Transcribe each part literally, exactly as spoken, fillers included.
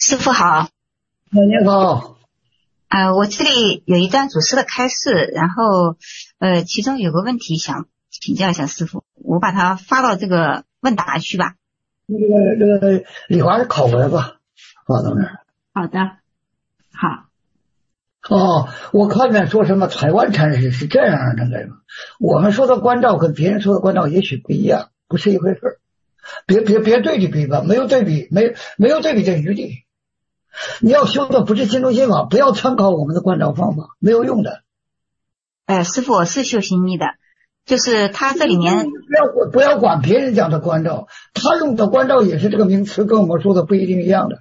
师傅好。 那你好。 呃，我这里有一段祖师的开示，然后呃，其中有个问题想请教一下师傅，我把它发到这个问答区吧。 这个这个李华的考文吧，发到那儿。 好的，好。 哦，我看见说什么台湾禅师是这样的那个，我们说的关照跟别人说的关照也许不一样，不是一回事。别别别对比比吧，没有对比，没没有对比的余地。你要修的不是心中心法，不要参考我们的关照方法，没有用的。 呃，师傅，我是修心意的，就是他这里面不要不要管别人讲的关照，他用的关照也是这个名词，跟我们说的不一定一样的。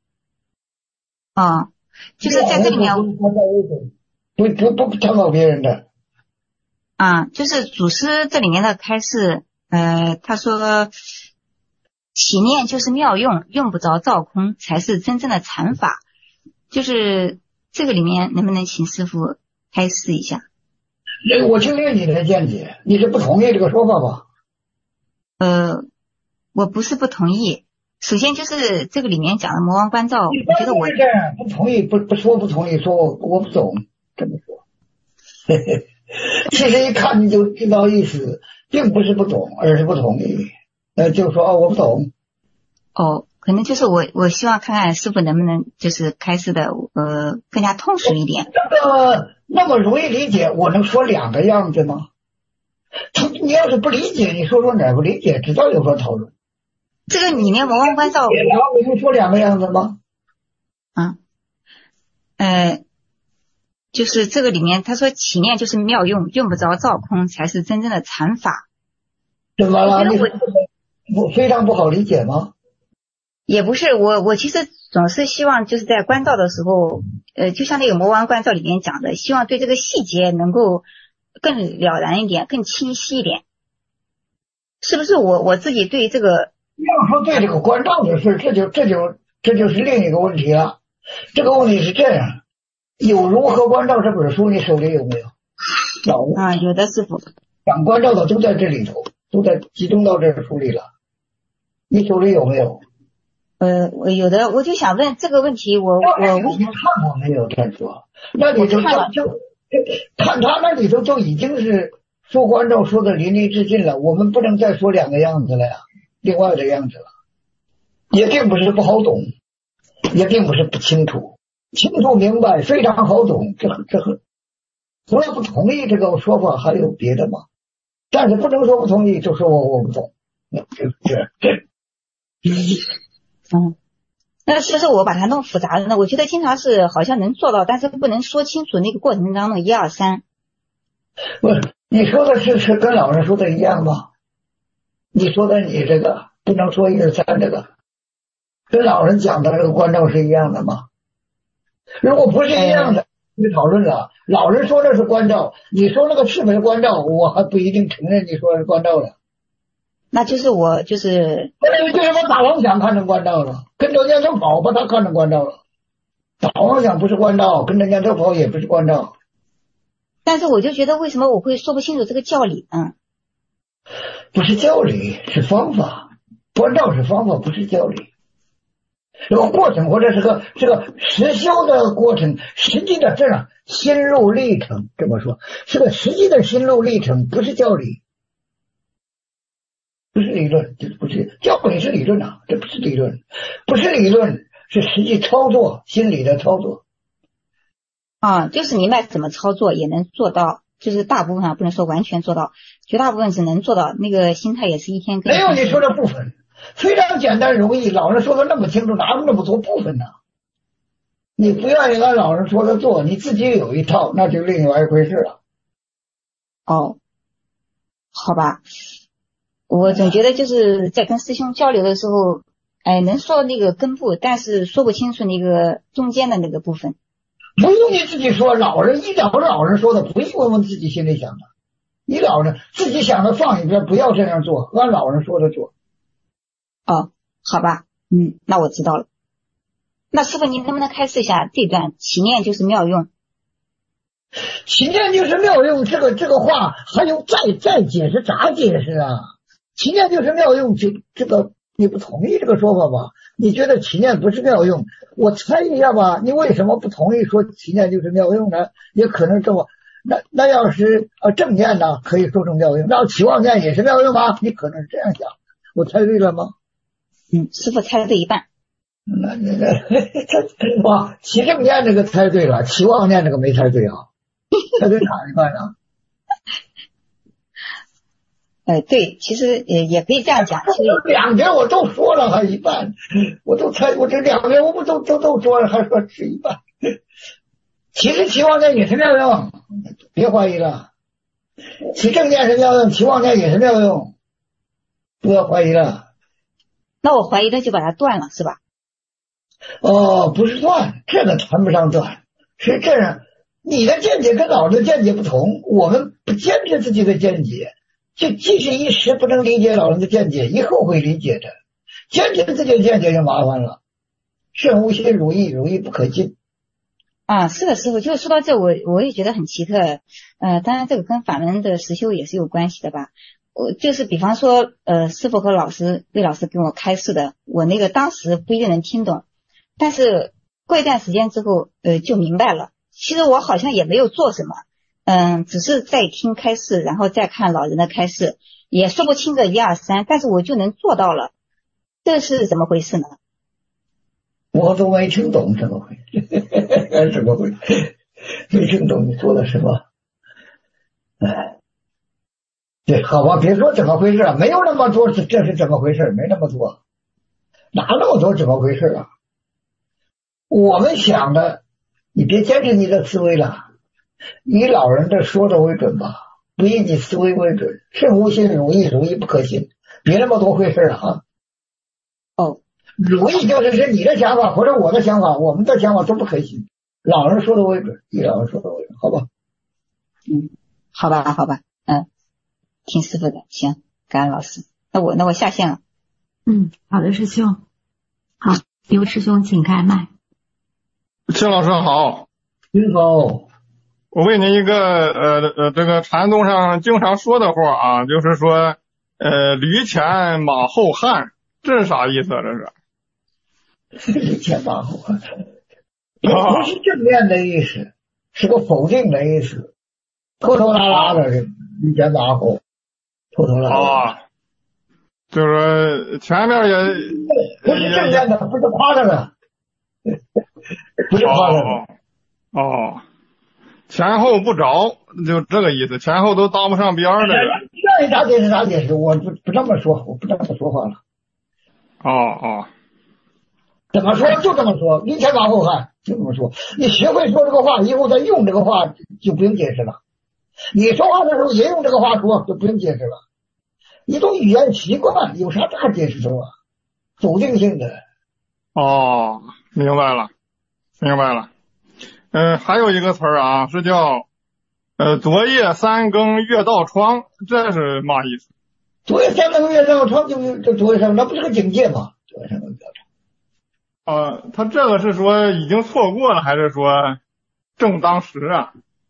啊、哦，就是在这里面不不不不参考别人的。 啊、嗯，就是祖师这里面的开示，呃，他说起念就是妙用，用不着造空才是真正的禅法。就是这个里面能不能请师傅开示一下？ 我听听你的见解，你是不同意这个说法吧？ 呃，我不是不同意。首先就是这个里面讲的魔王关照，我觉得我是这样，不同意，不不说不同意，说我我不懂，这么说。其实一看你就知道意思，并不是不懂，而是不同意。呃，就说哦，我不懂。 哦，可能就是我我希望看看师傅能不能就是开示的呃更加通俗一点。 这个那么容易理解，我能说两个样子吗？你要是不理解，你说说哪不理解，知道有何讨论？ 这个里面魔王关照， 我能说两个样子吗？ 嗯，呃，就是这个里面他说起念就是妙用，用不着造空才是真正的禅法。 怎么了？你我非常不好理解吗？ 也不是，我我其实总是希望就是在关照的时候，呃，就像那个魔王关照里面讲的，希望对这个细节能够更了然一点，更清晰一点。是不是我我自己对这个？ 要说对这个关照的事，这就这就这就是另一个问题了。这个问题是这样，有如何关照这本书，你手里有没有？有啊，有的师傅。 讲关照的都在这里头，都在集中到这个书里了。你手里有没有？ 呃，我有的，我就想问这个问题，我我你看过没有？再说，那里头就就看他那里头就已经是说关照说的淋漓尽致了，我们不能再说两个样子了呀，另外的样子了，也并不是不好懂，也并不是不清楚，清楚明白，非常好懂。这这个除了不同意这个说法，还有别的吗？但是不能说不同意，就说我我不懂，这这这。 嗯，那其实我把它弄复杂了呢。我觉得经常是好像能做到，但是不能说清楚那个过程当中一二三。 不是，你说的是是跟老人说的一样吗？你说的你这个不能说一二三，这个跟老人讲的这个关照是一样的吗？如果不是一样的，你讨论了。老人说的是关照，你说那个是不是关照，我还不一定承认你说是关照了。 那就是我就是那就是把打妄想看成关照了，跟着念头跑把它看成关照了。打妄想不是关照，跟着念头跑也不是关照。 但是我就觉得为什么我会说不清楚这个教理呢？ 不是教理，是方法。关照是方法，不是教理。这个过程或者是个这个实修的过程，实际的这样心路历程，这么说是个实际的心路历程，不是教理。不是理论，这不是教理是理论啊，这不是理论，不是理论，是实际操作，心理的操作。 啊，就是明白怎么操作也能做到，就是大部分啊不能说完全做到，绝大部分是能做到。那个心态也是一天更没有你说的部分，非常简单容易，老人说的那么清楚，哪有那么多部分呢？你不愿意按老人说的做，你自己有一套，那就另外一回事了。 哦，好吧。我总觉得就是在跟师兄交流的时候，哎，能说那个根部，但是说不清楚那个中间的那个部分。 不用你自己说，老人一讲老人说的，不用问问自己心里想的。你老人自己想的放一边，不要这样做，按老人说的做。 哦，好吧，嗯，那我知道了。那师傅，您能不能开示一下这段起念就是妙用？ 起念就是妙用，这个这个话还用再再解释咋解释啊？起念就是妙用，就这个你不同意这个说法吧？ 你觉得起念不是妙用，我猜一下吧，你为什么不同意说起念就是妙用呢？也可能这么，那那要是呃正念呢，可以说成妙用，那期望念也是妙用吗？你可能是这样想，我猜对了吗？ 嗯，师傅猜对一半。 那那个他哇，起正念这个猜对了，期望念这个没猜对啊，猜对哪一半啊？ 呃，对，其实也也可以这样讲。其实两边我都说了，还一半，我都猜，我这两边我不都都都说了，还说是一半。其实期望念也是妙用，别怀疑了。起正念是妙用，期望念也是妙用，不要怀疑了。 那我怀疑的就把它断了，是吧？ 哦，不是断，这个谈不上断，是这样。你的见解跟老人的见解不同，我们不坚持自己的见解。就即使一时不能理解老人的见解，以后会理解的。坚持自己的见解就麻烦了，慎无心，如意，如意不可进。 啊，是的，师傅，就说到这，我我也觉得很奇特。呃，当然这个跟法门的实修也是有关系的吧。我就是比方说，呃，师傅和老师魏老师给我开示的，我那个当时不一定能听懂，但是过一段时间之后，呃，就明白了。其实我好像也没有做什么。嗯，只是在听开示，然后再看老人的开示，也说不清个一二三，但是我就能做到了，这是怎么回事呢？ 我都没听懂怎么回事，怎么回事？没听懂你说的什么？哎，对，好吧，别说怎么回事了，没有那么多，这是怎么回事？没那么多，哪那么多怎么回事啊？我们想的，你别坚持你的思维了。以老人这说的为准吧，不以你思维为准，慎无心，如意，如意不可信，别那么多回事了啊。 哦， 如意就是是你的想法或者我的想法，我们的想法都不可信，老人说的为准，以老人说的为准，好吧？ 嗯，好吧，好吧，嗯，听师傅的，行，感恩老师。那我那我下线了。 嗯，好的，师兄。好，刘师兄请开麦。 秦老师好。 您好。 我问你一个呃呃这个禅宗上经常说的话啊，就是说呃驴前马后汉，这是啥意思啊？ 这是驴前马后汉，不是正面的意思，是个否定的意思，拖拖拉拉的驴前马后，拖拖拉拉啊，就是前面也不是正面的，不是夸张的，不是夸张的。 哦，哦，前后不着，就这个意思，前后都搭不上边儿的。 愿意咋解释咋解释，我不不这么说，我不这么说话了。 哦哦， 怎么说就这么说，驴前马后汉就这么说。你学会说这个话，以后再用这个话就不用解释了。你说话的时候也用这个话说，就不用解释了。一种语言习惯，有啥大解释的啊？否定性的。 哦，明白了，明白了。嗯，还有一个词儿啊，是叫呃昨夜三更月到窗，这是嘛意思？ 昨夜三更月到窗，就就昨夜三更，那不是个警戒吗？昨夜三更月到窗。呃，他这个是说已经错过了，还是说正当时啊？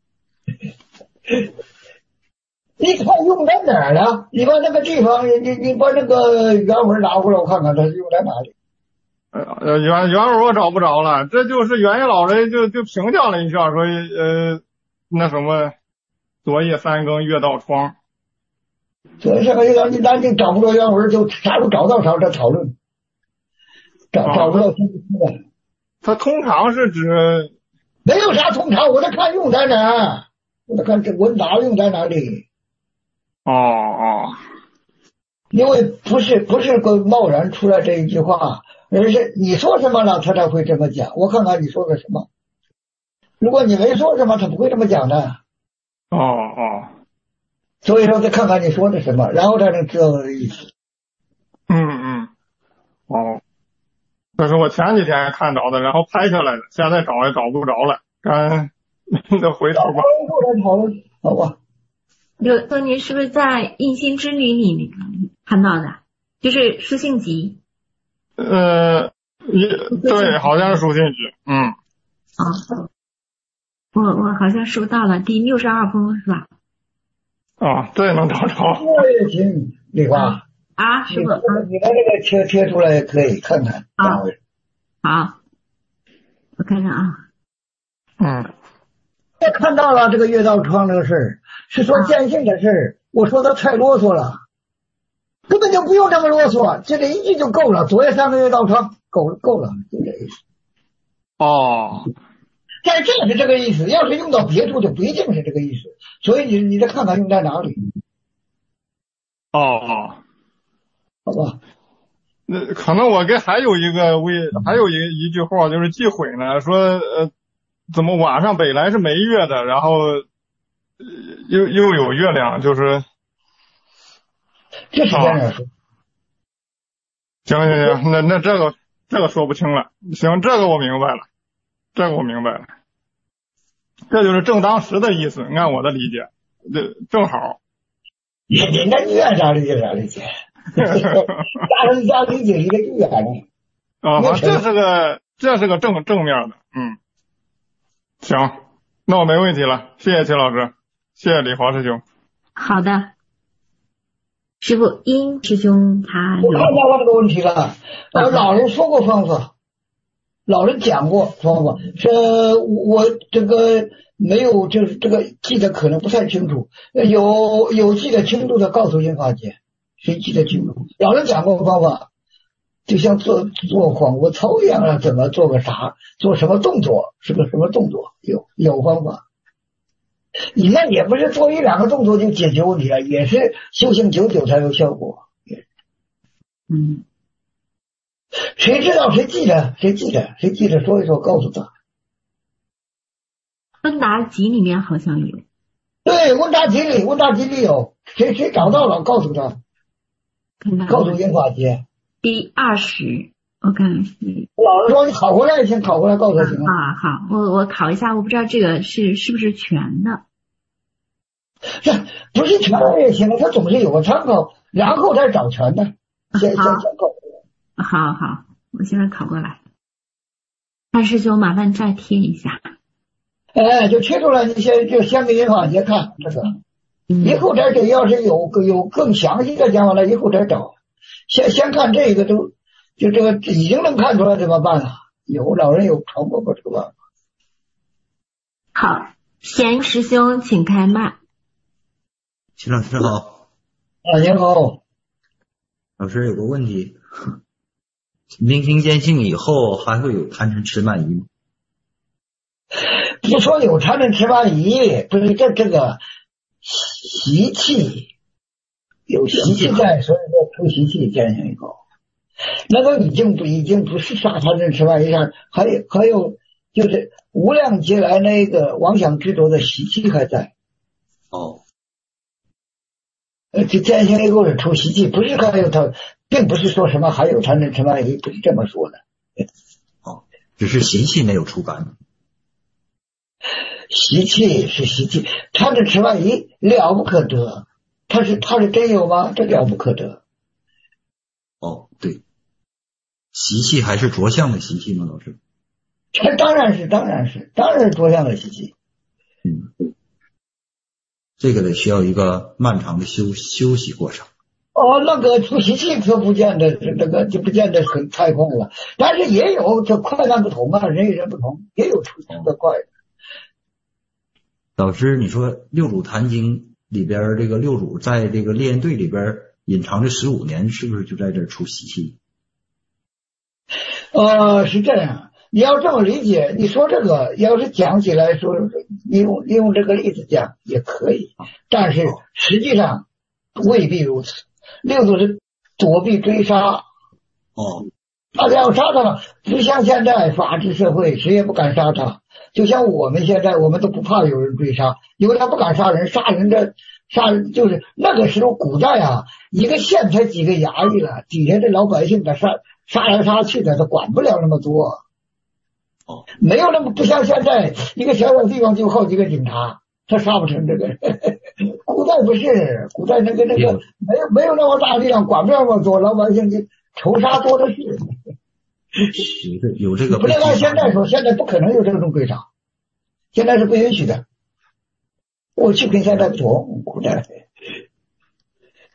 你看用在哪儿呢？你把那个地方，你你把那个原文拿过来，我看看它是用在哪里。 呃原原文我找不着了，这就是元一老人就就评价了一下，说呃那什么昨夜三更月到窗。 昨夜三更月到，你咱就找不着原文，就啥时候找到啥再讨论，找找不到新的。 它通常是指没有啥通常，我得看用在哪儿，我得看这文档用在哪里。 哦哦， 因为不是不是个贸然出来这一句话，而是你说什么了，他才会这么讲。我看看你说的什么，如果你没说什么，他不会这么讲的。 哦哦， 所以说再看看你说的什么，然后才能知道我的意思。 嗯嗯，哦，这是我前几天看着的，然后拍下来的，现在找也找不着了，咱得回头吧。 后来讨论，好吧。 刘哥，您是不是在《印心之旅》里面看到的？就是书信集。 呃，也对，好像是书信集。嗯。 啊，我我好像收到了第六十二封是吧？ 啊，这能找着。 这也行，李华。 啊，师傅啊， 你把这个贴贴出来可以看看。 啊，好，我看看啊。 嗯。 我看到了这个月道窗这个事儿，是说见性的事儿。我说他太啰嗦了，根本就不用这么啰嗦，就这一句就够了。昨夜三个月道窗，够了够了，就这意思。 哦。 但是这是这个意思，要是用到别处就不一定是这个意思。所以你你再看看用在哪里。 哦。 好吧。 那可能我给还有一个为还有一一句话就是忌讳呢，说呃怎么晚上本来是没月的，然后又又有月亮，就是这是这样说。 行行行，那那这个这个说不清了。行，这个我明白了，这个我明白了，这就是正当时的意思，按我的理解，这正好。 你那你愿啥理解啥理解。大人家理解一个预言呢。 啊，这是个这是个正正面的，嗯，行，那我没问题了，谢谢齐老师，谢谢李华师兄。 好的，师傅，殷师兄他我看到了这个问题了，呃，老人说过方法，老人讲过方法，这我这个没有，就是这个记得可能不太清楚，有有记得清楚的告诉英法姐。谁记得清楚？老人讲过方法，就像做做广播操一样啊，怎么做个啥，做什么动作，是个什么动作，有有方法。你那也不是做一两个动作就解决问题了，也是修行久久才有效果。 嗯， 谁知道谁记得谁记得谁记得说一说，告诉他。 问答集里面好像有。 对，问答集里问答集里有，谁谁找到了告诉他。告诉英法姐第二十，我看是。 老人说你考回来，先考回来告诉他行吗？ 啊，好，我我考一下，我不知道这个是是不是全的。 这不是全的也行了，他总是有个参考，然后再找全的。先先先考。 好好，我现在考过来。二师兄，麻烦再贴一下。 哎，就贴出来，你先就先给英法姐看这个。以后再这要是有有更详细的讲法了，以后再找。先先看这个都就这个已经能看出来怎么办了？有老人有传播过这个办法。 好，贤师兄请开麦。 齐老师好。 啊，您好。 老师有个问题，明心见性以后还会有贪嗔痴慢疑吗？ 不说有贪嗔痴慢疑，不是这这个。习气有习气在，所以说出习气见性以后，那个已经不已经不是杀贪嗔痴慢疑上，还有还有就是无量劫来那个妄想执着的习气还在。 哦， 呃，这见性以后是出习气，不是还有他，并不是说什么还有贪嗔痴慢疑，不是这么说的。 哦，只是习气没有出感。 习气是习气，贪嗔痴慢疑了不可得，他是他是真有吗？这了不可得。 哦，对，习气还是着相的习气吗？老师？ 这当然是，当然是，当然是着相的习气。 嗯，这个得需要一个漫长的休休息过程。 哦，那个出习气可不见得，这个就不见得很太快了，但是也有这快慢不同啊，人与人不同，也有出习的快的。 老师，你说《六祖坛经》里边这个六祖在这个烈焰队里边隐藏着十五年，是不是就在这儿出习气？ 呃，是这样，你要这么理解，你说这个要是讲起来说，利用利用这个例子讲也可以，但是实际上未必如此。六祖是躲避追杀。 哦， 大家要杀他了，不像现在法治社会，谁也不敢杀他。就像我们现在，我们都不怕有人追杀，因为他不敢杀人，杀人的杀人就是那个时候古代啊，一个县才几个衙役了，底下的老百姓的杀杀来杀去的，他管不了那么多。 哦， 没有那么不像现在一个小小地方就好几个警察，他杀不成这个。古代不是，古代那个那个没有没有那么大力量，管不了那么多，老百姓就仇杀多的是。 有这有这个不能按现在说，现在不可能有这种追杀，现在是不允许的。过去跟现在不同，古代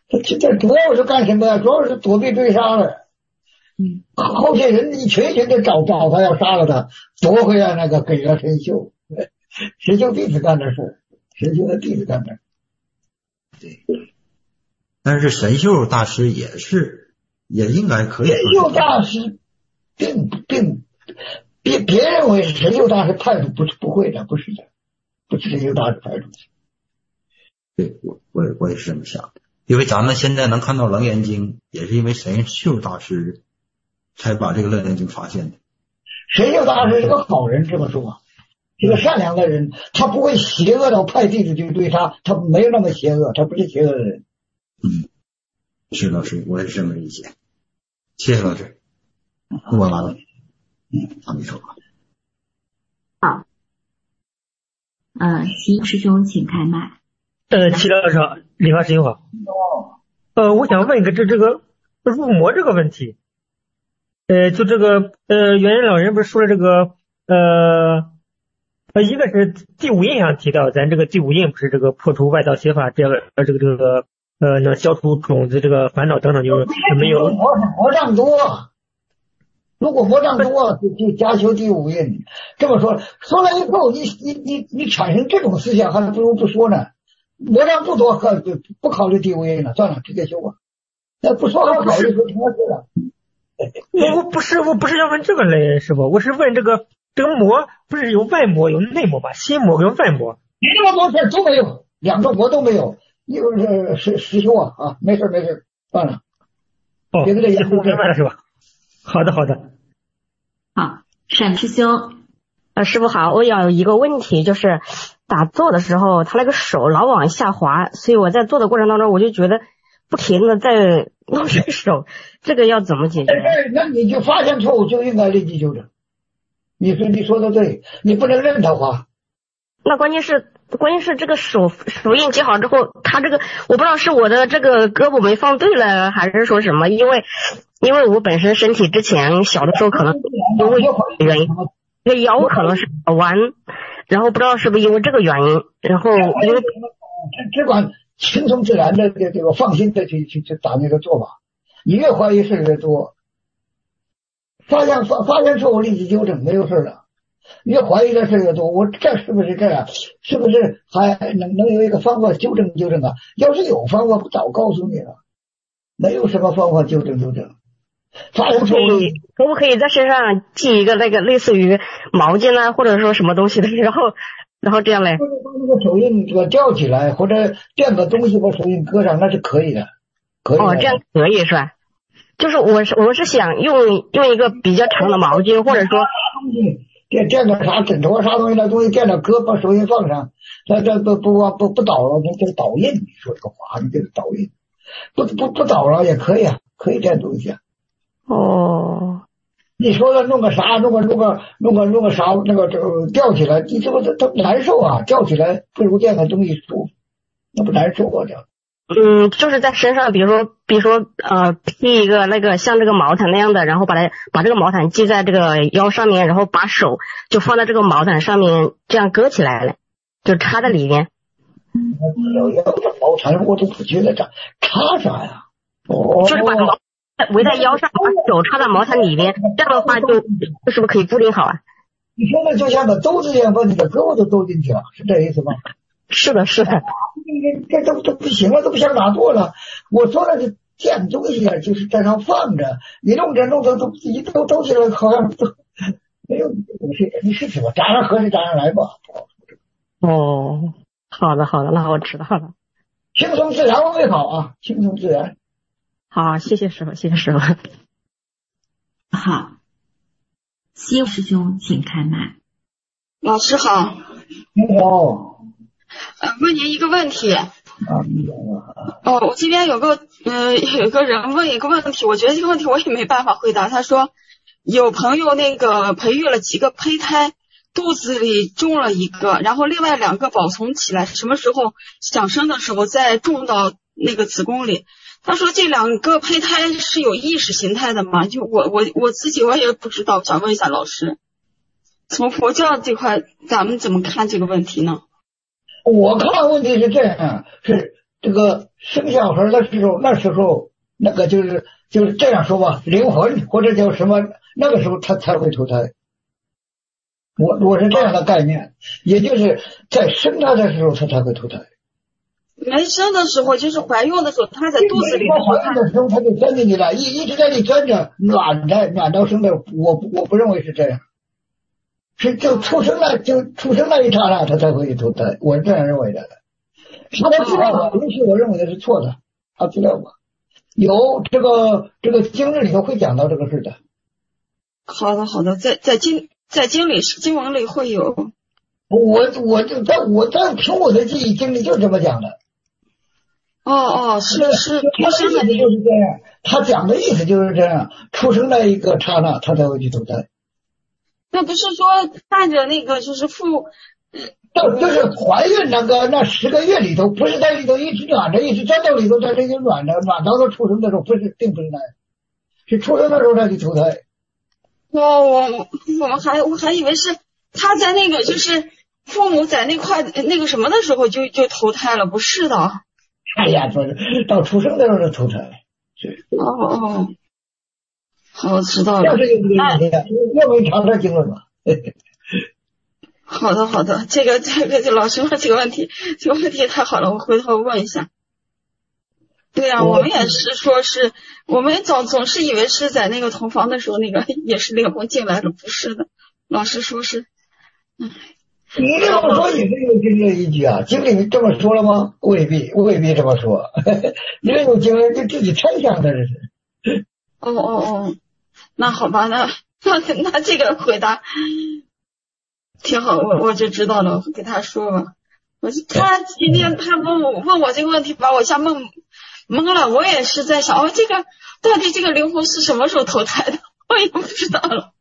这这主要是干什么呀？主要是躲避追杀了。 嗯， 后些人一群群的找找他，要杀了他，夺回来那个给了神秀，神秀弟子干的事，神秀的弟子干的。 对，但是神秀大师也是，也应该可以。 神秀大师并并别别认为神秀大师派出，不是不会的，不是的，不是神秀大师派出去。 对，我我我也是这么想的，因为咱们现在能看到《楞严经》，也是因为神秀大师才把这个《楞严经》发现的。 神秀大师是个好人，这么说，是个善良的人，他不会邪恶到派弟子去追杀，他没有那么邪恶，他不是邪恶的人。 嗯，是老师，我也是这么理解。谢谢老师，我完了。嗯，阿弥陀佛。 好，呃，齐师兄请开麦。 呃，齐老师好，李法师兄好。呃，我想问一个这这个入魔这个问题。呃，就这个呃，元人老人不是说了这个呃呃，一个是第五印上提到，咱这个第五印不是这个破除外道邪法，这个呃这个这个呃能消除种子这个烦恼等等，就是没有魔魔障多。如果魔障多，就就加修第五印。这么说，说了以后，你你你你产生这种思想，还不如不说呢。魔障不多，可不考虑第五印了，算了，直接修吧。那不说还考虑说什么事了？ 我我不是我不是要问这个嘞，师傅，我是问这个这个魔不是有外魔有内魔吧？心魔跟外魔。 你这么多事都没有，两个魔都没有，一个是实实修啊啊，没事没事，算了。 哦， 别的这我明白了是吧？好的好的。 好，沈师兄。 呃，师傅好，我有一个问题，就是打坐的时候，他那个手老往下滑，所以我在做的过程当中，我就觉得不停的在弄这个手，这个要怎么解决？ 那你就发现错误就应该立即纠正。你说你说的对，你不能任他滑。 那关键是关键是这个手手印接好之后，他这个我不知道是我的这个胳膊没放对了，还是说什么？因为因为我本身身体之前小的时候可能因为原因，这个腰可能是弯，然后不知道是不是因为这个原因，然后因为只管轻松自然的这个放心的去去去打那个做法，你越怀疑事越多，发现发发现错误立即纠正，没有事了。越怀疑的事越多，我这是不是这样？是不是还能能有一个方法纠正纠正啊？要是有方法，不早告诉你了。没有什么方法纠正纠正。发现错误， 可不可以在身上系一个那个类似于毛巾啊，或者说什么东西的，然后然后这样嘞？ 或者把那个手印给吊起来，或者垫个东西把手印搁上，那是可以的。可以的。 哦，这样可以是吧？就是我是我是想用用一个比较长的毛巾，或者说垫垫个啥枕头啊啥东西，那东西垫着搁，把手印放上，那这不不不不倒了，这这倒印，你说这个话，你这个倒印，不不不倒了也可以啊，可以垫东西啊。 哦， 你说了弄个啥，弄个弄个弄个弄个啥，那个这吊起来，你这不它难受啊？吊起来不如垫个东西舒服，那不难受啊？这样。 嗯，就是在身上，比如说，比如说，呃，披一个那个像这个毛毯那样的，然后把它把这个毛毯系在这个腰上面，然后把手就放在这个毛毯上面，这样搁起来了，就插在里面。 要要这毛毯，我都不觉得这插啥呀？哦， 就是把毛围在腰上，把手插在毛毯里面，这样的话就就是不是可以固定好啊？ 你说的就像个兜子一样，把你的胳膊都兜进去了，是这意思吗？ 是的，是的。 这都都不行了，都不想打坐了。我说的是垫东西啊，就是在上放着，你弄着弄着都一都兜起来，好像都没有东西。你试试吧，咋样合适咋样来吧。 哦，好的好的，那我知道了。 轻松自然为好啊，轻松自然。 好，谢谢师傅，谢谢师傅。 好，西师兄请开麦。 老师好。 你好。 呃，问您一个问题。 啊， 哦，我这边有个呃有个人问一个问题，我觉得这个问题我也没办法回答。他说有朋友那个培育了几个胚胎，肚子里种了一个，然后另外两个保存起来，什么时候想生的时候再种到那个子宫里。他说这两个胚胎是有意识形态的吗？就我我我自己我也不知道，想问一下老师，从佛教这块咱们怎么看这个问题呢？ 我看问题是这样，是这个生小孩的时候，那时候那个就是就是这样说吧，灵魂或者叫什么，那个时候他才会投胎。我我是这样的概念，也就是在生他的时候他才会投胎。 没生的时候就是怀孕的时候，他在肚子里怀孕的时候他就钻进去了，一一直在你钻着暖着暖到生的，我我不认为是这样，是就出生了就出生那一刹那他才会投胎，我是这样认为的。他的资料吧，也许我认为的是错的，他资料吧有这个这个经历里头会讲到这个事的。 好的好的，在在经在经里经文里会有。 我我就在我在凭我的记忆经历就这么讲的。 哦哦，是是， 他的意思就是这样，他讲的意思就是这样，出生那一个刹那，他才会去投胎。 那不是说看着那个就是父， 就就是怀孕那个那十个月里头，不是在里头一直暖着，一直钻到里头，在这个暖着，暖到他出生的时候，不是，并不是那样，是出生的时候才去投胎。 我我我们还我还以为是他在那个就是父母在那块那个什么的时候就就投胎了，不是的。 哎呀，说是到出生的时候就投胎。是。 哦哦，好，我知道了。 要是有这个问题，要不你查查经文吧。 好的好的，这个这个就老师问这个问题，这个问题太好了，我回头问一下。对啊，我们也是说是，我们总总是以为是在那个同房的时候，那个也是灵魂进来了，不是的。老师说是，嗯。 你这么说也是有经验依据啊，经理这么说了吗？未必，未必这么说。你这有经验就自己猜想的，这是。 哦哦哦，那好吧，那那那这个回答挺好，我我就知道了，我给他说吧。我他今天他问我问我这个问题，把我吓懵懵了。我也是在想，哦，这个到底这个灵魂是什么时候投胎的？我也不知道了。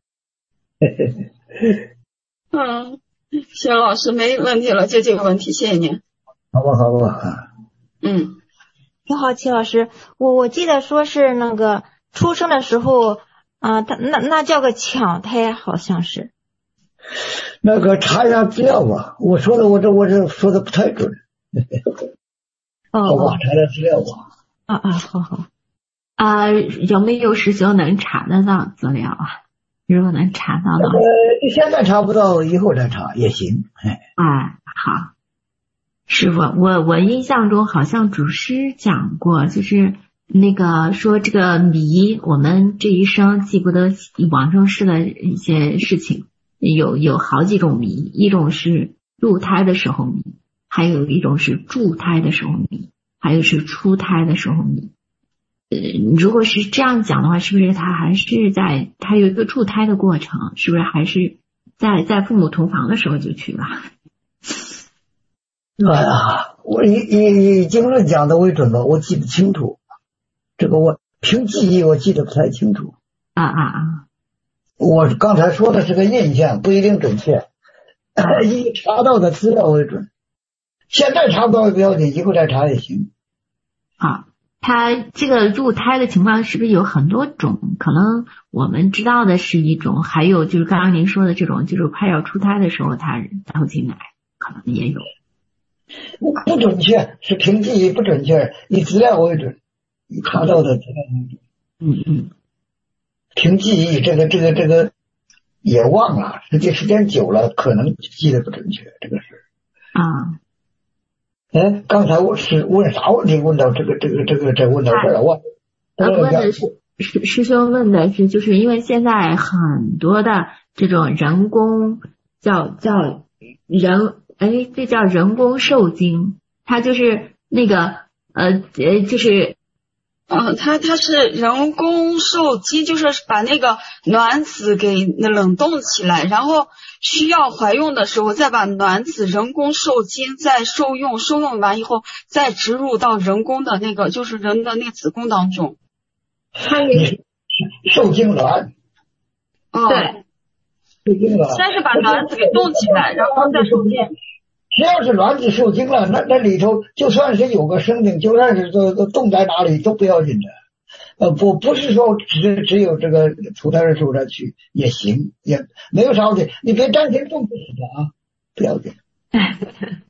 嗯。谢老师，没问题了，就这个问题，谢谢您。 好吧，好吧。 嗯， 你好，齐老师，我我记得说是那个出生的时候啊，他、呃、那那叫个抢胎，好像是。 那个查一下资料吧，我说的我这我这说的不太准。 哦， 好吧，查查资料吧。 啊啊，好好。 啊、呃，有没有师兄能查得到资料啊？如果能查到的话， 呃，现在查不到，以后再查也行。哎， 哎，好，师傅，我我印象中好像祖师讲过，就是那个说这个迷，我们这一生记不得往生世的一些事情，有有好几种迷，一种是入胎的时候迷，还有一种是住胎的时候迷，还有是出胎的时候迷。呃，如果是这样讲的话，是不是他还是在他有一个助胎的过程？是不是还是在在父母同房的时候就去了？ 哎呀，我以以以经论讲的为准吧，我记得清楚。这个我凭记忆，我记得不太清楚。 啊啊啊！ 我刚才说的是个印象，不一定准确，以查到的资料为准。现在查不到也不要紧，以后再查也行。 啊。他这个入胎的情况是不是有很多种？可能我们知道的是一种，还有就是刚刚您说的这种，就是快要出胎的时候他他会进来，可能也有。 不准确，是凭记忆不准确，以资料为准，以查到的资料为准。 嗯嗯。 凭记忆，这个这个这个也忘了，实际时间久了，可能记得不准确这个事。 啊。 哎，刚才我是问啥问题？问到这个这个这个这问到这儿了，我呃问的是师师兄问的是，就是因为现在很多的这种人工叫叫人哎，这叫人工受精，它就是那个呃呃就是嗯，它它是人工受精，就是把那个卵子给冷冻起来，然后需要怀孕的时候再把卵子人工受精，再受用，受用完以后再植入到人工的那个就是人的那个子宫当中。 它也受精卵。 哦， 对， 受精卵。 先是把卵子给冻起来，然后再受精。 只要是卵子受精了，那那里头就算是有个生命，就算是这个冻在哪里都不要紧的。呃，不不是说只只有这个出胎的时候再去也行，也没有啥问题。你别担心冻不死的啊，不要紧。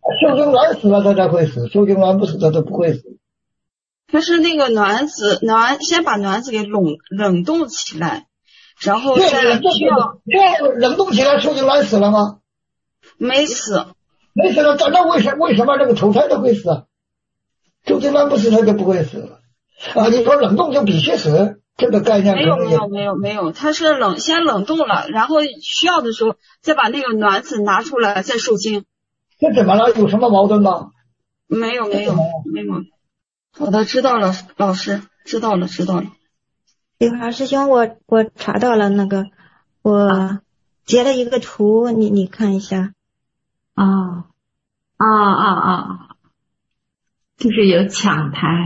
受精卵死了它才会死，受精卵不死它都不会死。 它是那个卵子卵，先把卵子给冷冷冻起来，然后再需要这样冷冻起来，受精卵死了吗？ 没死， 没死了，那为什为什么这个头胎都会死啊？受精卵不死它就不会死啊？你说冷冻就必须死？这个概念没有没有没有没有，它是冷先冷冻了，然后需要的时候再把那个卵子拿出来再受精。 这怎么了？有什么矛盾吗？ 没有没有没有。好的，知道了，老师知道了知道了。 李华师兄，我我查到了那个，我截了一个图，你你看一下。 哦哦哦哦，就是有抢胎。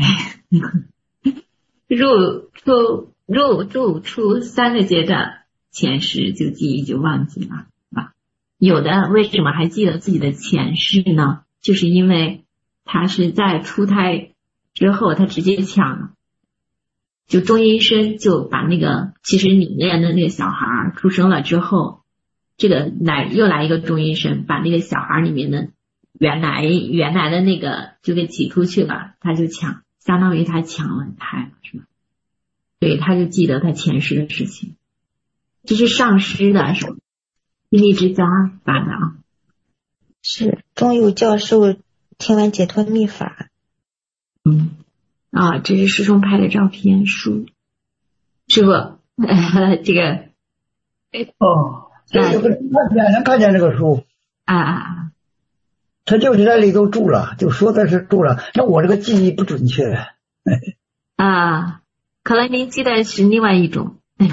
入出入住出三个阶段，前世就记忆就忘记了，是吧？有的为什么还记得自己的前世呢？就是因为他是在出胎之后，他直接抢了，就中阴身就把那个其实里面的那个小孩出生了之后，这个来又来一个中阴身，把那个小孩里面的原来原来的那个就给挤出去了，他就抢。相当于他抢了胎，是吧？对，他就记得他前世的事情。这是上师的是吧？心力之家发的啊。 是中有教授听完解脱秘法。 嗯，啊，这是师兄拍的照片书。师傅，呃、这个哦，这有个看见能看见这个书啊啊啊。 他就是在里头住了，就说的是住了，那我这个记忆不准确。 啊，可能您记得是另外一种。 哎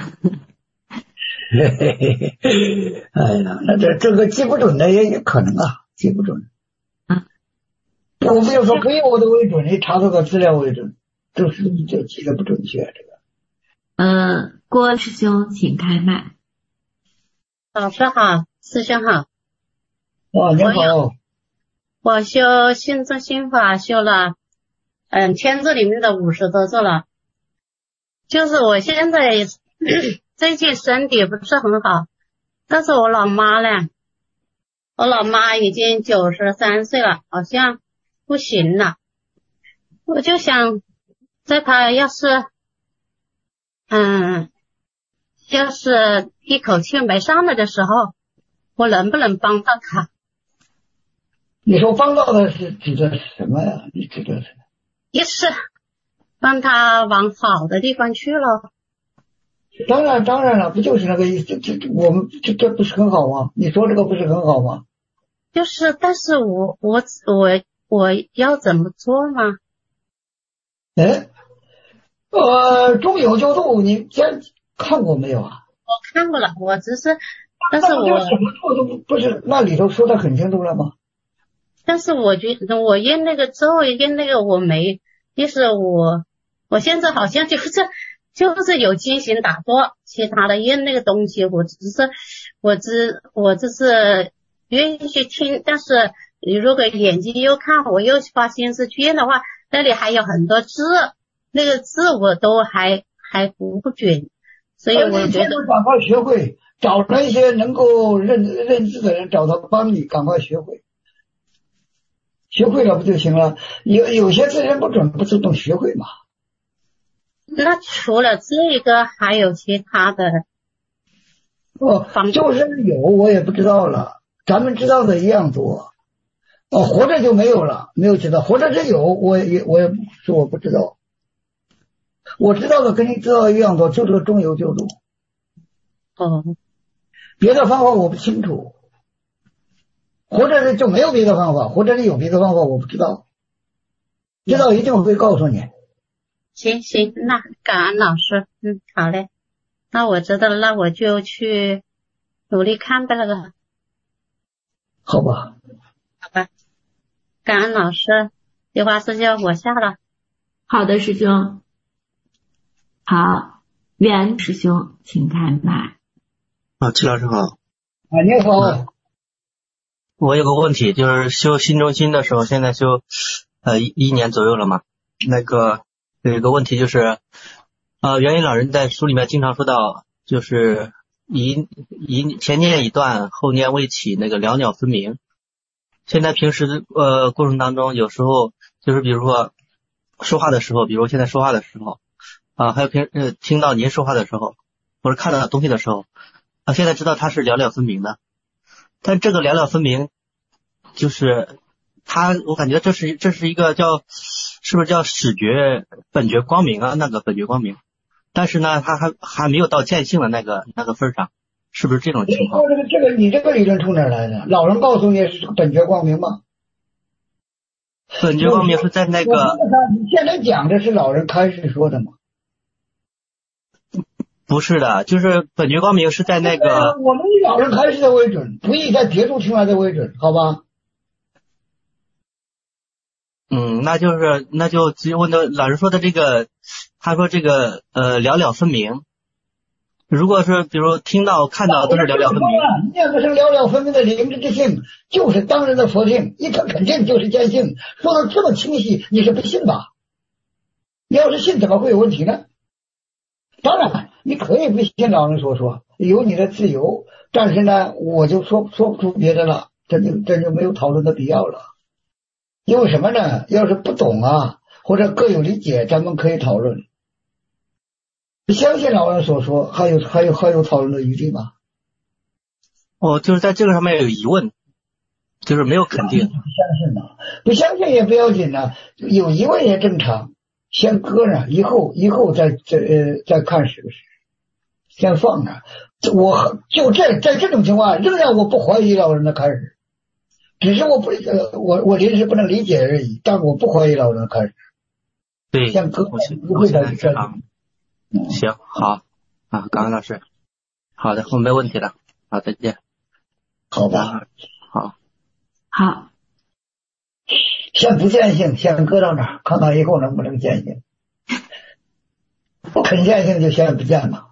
呀，那这这个记不准的也有可能啊，记不准。 啊， 我没有说不以我的为准，你查到的资料为准，就是就记得不准确这个。 呃，郭师兄请开麦。 老师好，师兄好。 哇，你好。 我修心中心法修了，嗯，天字里面的五十多座了。就是我现在最近身体不是很好，但是我老妈呢，我老妈已经九十三岁了，好像不行了。我就想，在她要是，嗯，要是一口气没上来的时候，我能不能帮到她？ 你说帮到的是指的什么呀？你指的是？ 也是帮他往好的地方去了。 当然当然了，不就是那个意思？这这我们这这不是很好吗？你说这个不是很好吗？ 就是，但是我我我我要怎么做呢？ 哎，呃，中有救度，你先看过没有啊？ 我看过了，我只是，但是我什么做都不不是那里头说的很清楚了吗？ 但是我觉得我印那个咒印那个我没，就是我我现在好像就是就是有进行打坐，其他的印那个东西我只是我只我只是愿意去听，但是你如果眼睛又看我又花心思去印的话，那里还有很多字，那个字我都还还不准，所以我觉得赶快学会，找那些能够认认字的人，找他帮你，赶快学会。学会了不就行了？有有些字认不准，不自动学会嘛。 那除了这个，还有其他的？ 哦，就是有，我也不知道了。咱们知道的一样多。哦，活着就没有了，没有知道。活着是有，我也我也说我不知道。我知道的跟你知道一样多，就这个中有救助。 哦， 别的方法我不清楚。活着的就没有别的方法，活着的有别的方法我不知道，知道一定会告诉你。 行行，那感恩老师，嗯，好嘞，那我知道了，那我就去努力看到了。 好吧， 好吧，感恩老师，梨花师兄我下了。 好的，师兄。好，袁师兄请开麦。 啊，季老师好。 啊，你好。嗯， 我有个问题，就是修心中心的时候，现在修呃一一年左右了嘛。那个有一个问题就是，呃，元音老人在书里面经常说到，就是一一前念已断，后念未起，那个两鸟分明。 现在平时呃过程当中，有时候就是比如说说话的时候，比如现在说话的时候啊，还有平呃听到您说话的时候，或者看到东西的时候啊，现在知道它是了了分明的，但这个了了分明就是它，我感觉这是这是一个叫是不是叫始觉本觉光明啊，那个本觉光明，但是呢，它还还没有到见性的那个那个份上，是不是这种情况？ 这个这个你这个理论从哪儿来的？老人告诉你是本觉光明吗？ 本觉光明是在那个， 你现在讲的是老人开始说的吗？ 不是的，就是本觉光明是在那个， 我们以老人开始的为准，不以在别处听来的为准，好吧？ 嗯，那就是那就直接问到老师说的这个，他说这个呃了了分明，如果是比如听到看到都是了了分明， 念不成了了分明的灵知之性，就是当然的佛性，一看肯定就是见性，说的这么清晰，你是不信吧？你要是信，怎么会有问题呢？当然，你可以不信老人所说，有你的自由，但是呢，我就说说不出别的了，这就这就没有讨论的必要了。因为什么呢？要是不懂啊，或者各有理解，咱们可以讨论。相信老人所说，还有还有还有讨论的余地吗？ 哦，就是在这个上面有疑问，就是没有肯定。 不相信嘛，不相信也不要紧啊，有疑问也正常。先搁着，以后以后再再呃再看是不是？先放着。我就这在这种情况，仍然我不怀疑老人的开始，只是我不呃我我临时不能理解而已，但我不怀疑老人的开始。 对， 先搁着，不会再这样。 行，好啊，感恩老师。好的，我没问题了。好，再见。 好吧。 好。 好。 先不见性，先搁到那儿，看看以后能不能见性。不肯见性就先不见了。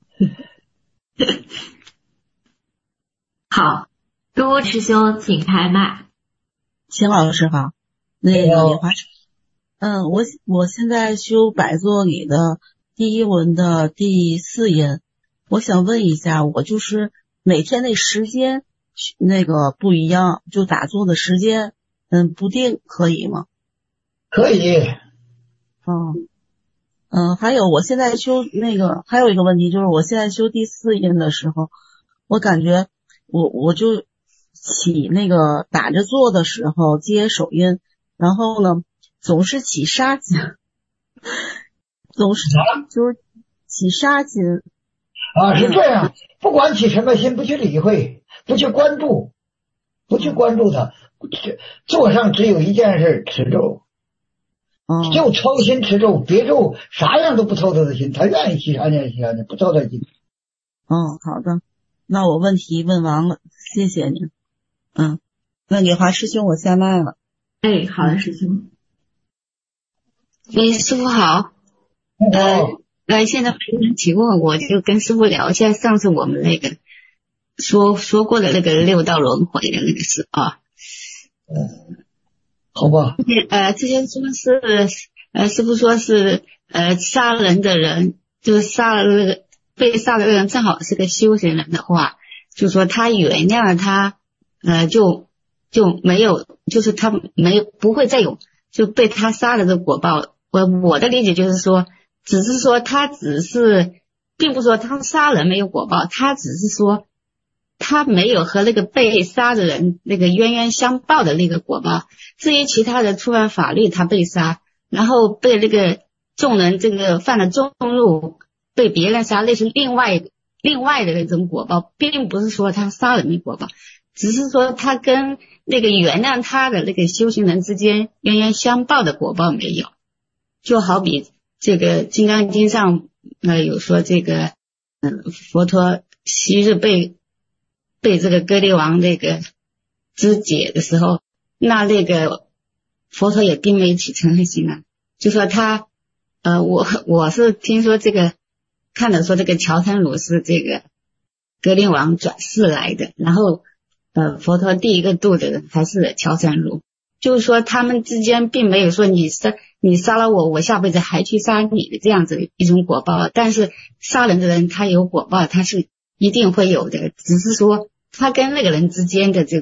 好，多师兄请开麦。 秦老师好，那个莲花，嗯，我我现在修百座里的第一轮的第四音，我想问一下，我就是每天那时间那个不一样，就打坐的时间。嗯，不定可以吗？ 可以。 哦，嗯，还有我现在修那个，还有一个问题就是，我现在修第四音的时候，我感觉我我就起那个打着坐的时候接手音，然后呢总是起杀筋，总是就是起杀筋。 啊，是这样，不管起什么心，不去理会，不去关注，不去关注它。座上只有一件事，持咒， 嗯， 就操心持咒，别咒啥样都不操他的心，他愿意起啥念起啥念，不操他心。 嗯，好的，那我问题问完了，谢谢您。嗯，那莲花师兄我下麦了。 哎，好的，师兄。 哎，师傅好。呃呃，现在没人提问，我就跟师傅聊一下上次我们那个说说过的那个六道轮回的那个事啊。 嗯，好吧。 呃，之前说是呃，师傅说是呃，杀人的人就是杀了那个被杀的人，正好是个修行人的话，就说他原谅了他，呃，就就没有，就是他没有不会再有就被他杀了的果报。我我的理解就是说，只是说他只是，并不是说他杀人没有果报，他只是说。他没有和那个被杀的人那个冤冤相报的那个果报，至于其他的触犯法律他被杀，然后被那个众人这个犯了众怒被别人杀，那是另外另外的那种果报，并不是说他杀人没果报，只是说他跟那个原谅他的那个修行人之间冤冤相报的果报没有。就好比这个《金刚经》上呃有说这个嗯、呃、佛陀昔日被被这个割地王那个肢解的时候，那那个佛陀也并没有起嗔恨心啊，就说他呃我我是听说这个看了说这个乔参鲁是这个割地王转世来的，然后呃佛陀第一个度的人还是乔参鲁，就是说他们之间并没有说你杀你杀了我，我下辈子还去杀你的这样子一种果报，但是杀人的人他有果报，他是一定会有的，只是说他跟那个人之间的这种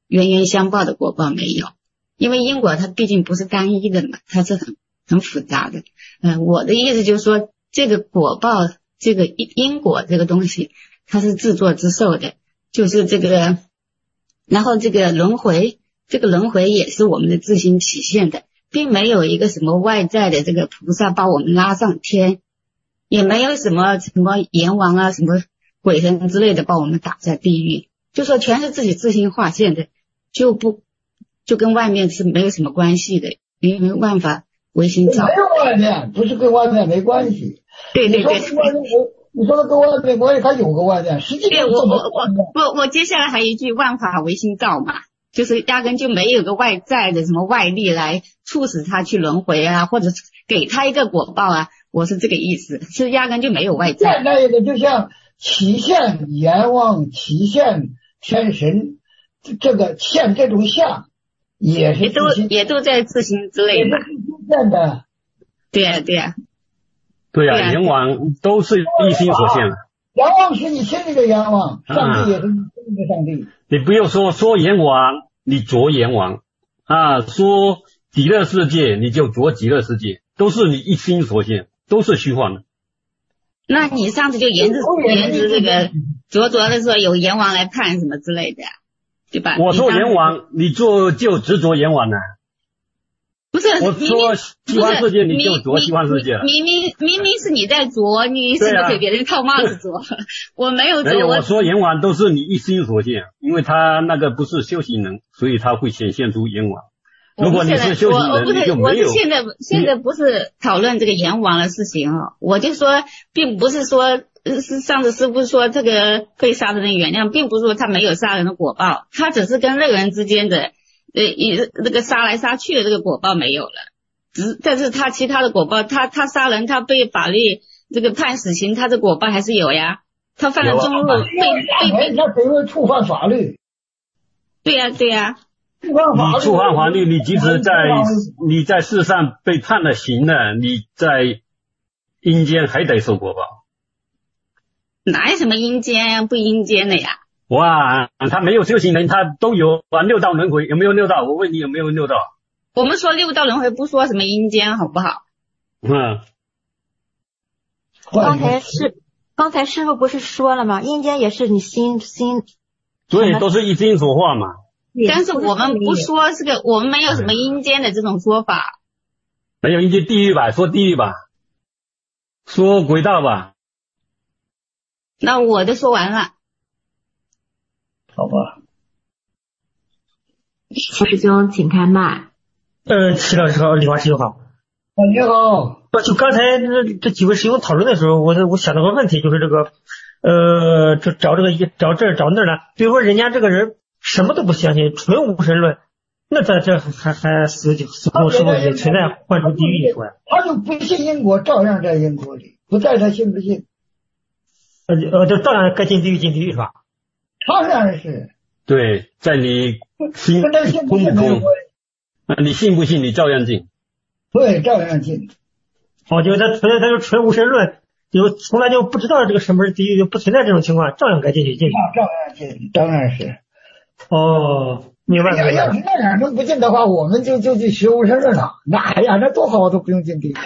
冤冤相报的果报没有，因为因果它毕竟不是单一的嘛，它是很很复杂的。呃，我的意思就是说，这个果报，这个因果这个东西，它是自作自受的，就是这个，然后这个轮回，这个轮回也是我们的自心体现的，并没有一个什么外在的这个菩萨把我们拉上天，也没有什么什么阎王啊、什么鬼神之类的把我们打在地狱，就说全是自己自心化现的，就不就跟外面是没有什么关系的，因为万法唯心造。 没有外面，不是跟外面没关系。 对对对。 你说的跟外面关系，它有个外面，实际上我我我我我接下来还有一句万法唯心造嘛，就是压根就没有个外在的什么外力来促使他去轮回啊，或者给他一个果报啊，我是这个意思，是压根就没有外在。 那个就像起现阎王、起现天神，这个现这种相也是也都也都在自心之类的。 现的。 对呀、啊、对呀、啊。 对呀、啊，阎王都是一心所现了。 阎王是你心里的阎王，上帝也是你心里的上帝。 你不要说说阎王，你着阎王啊；说极乐世界，你就着极乐世界，都是你一心所现，都是虚幻的。 那你上次就沿着沿着这个着着的说有阎王来判什么之类的，对吧？ 我说阎王，你做就执着阎王呢。 不是， 我说西方世界，你就着西方世界了。 明明明明是你在着，你是不是给别人套帽子着？我没有着。 没有，我说阎王都是你一心所现，因为他那个不是修行人，所以他会显现出阎王。如果你是修行人，你就没有。 我现在现在不是讨论这个阎王的事情哦，我就说，并不是说是上次师父说这个被杀的人原谅，并不是说他没有杀人的果报，他只是跟那个人之间的。呃，也那个杀来杀去的这个果报没有了，只但是他其他的果报，他他杀人，他被法律这个判死刑，他的果报还是有呀。他犯了中路，被被被他只会触犯法律。 对呀、啊、对呀、啊。 你触犯法律，你即使在你在世上被判了刑了，你在阴间还得受果报。 哪有什么阴间不阴间的呀？ 哇，他没有修行人，他都有啊，六道轮回有没有六道？我问你有没有六道？ 我们说六道轮回，不说什么阴间，好不好？ 嗯。 刚才是刚才师傅不是说了吗？阴间也是你心心。 对，都是一心所化嘛。 但是我们不说这个，我们没有什么阴间的这种说法。 没有阴间，地狱吧？说地狱吧，说轨道吧。 那我都说完了。 好吧， 齐师兄，请开麦。 呃，齐老师好，李华师兄好。 啊，你好。 就刚才这这几位师兄讨论的时候，我我想到个问题，就是这个，呃，这找这个找这找那儿呢。比如说人家这个人什么都不相信，纯无神论，那在这还还死死后是不是也存在换出地狱说呀？ 他就不信因果，照样在因果里，不在他信不信？ 呃呃，就照样该进地狱进地狱是吧？ 当然是。 对，在你心空不空，那你信不信你照样进。 对，照样进。 哦，就是他纯他就纯无神论，就从来就不知道这个什么是地狱，就不存在这种情况，照样该进去进去。 照样进，当然是。 哦，明白了。 要是那样都不进的话，我们就就去学无神论了。那呀，那多好，都不用进地狱。